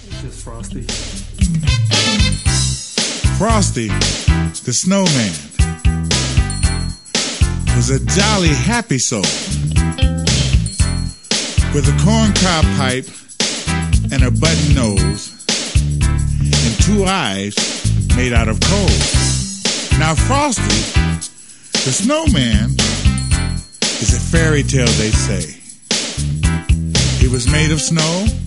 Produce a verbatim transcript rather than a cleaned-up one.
It's just Frosty. Frosty, the snowman, was a jolly, happy soul with a corncob pipe and a button nose and two eyes made out of coal. Now Frosty, the snowman, is a fairy tale, they say. He was made of snow